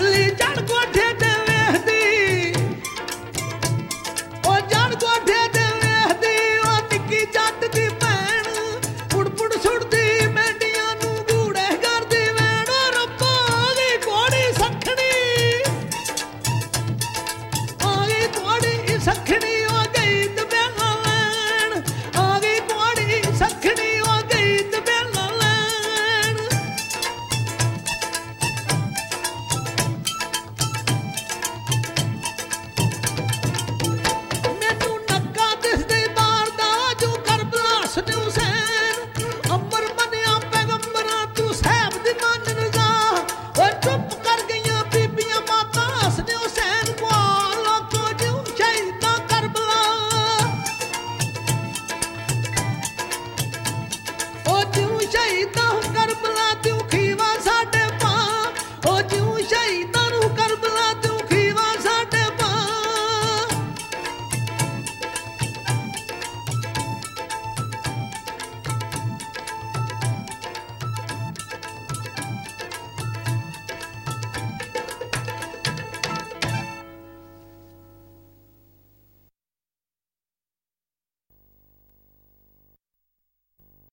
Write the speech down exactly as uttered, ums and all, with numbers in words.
अली जड़ कोठे ते वेखदी ओ जड़ कोठे ते वेखदी ओ निक्की जट दी भैन पुड़ पुड़ सुड़दी मेंढियां नू गूड़े करदी वैन ओ रब्बा आ गई घोड़ी सखनी आ गई घोड़ी सखनी ओ गई ते बेला लैन आ गई घोड़ी सखनी ओ गई ते बेला लैन मैनू नक्का दिसदे बार दा जो करबला सने हुसैन अंबर बनिया पैगंबरा तू साहब दी मानन जा ओ चुप कर गईयां बीबियां माता सने हुसैन को लोको जो शहीदा करबला ओ जो शहीदा करबला तू खीवा साडे पा ओ जो शहीदा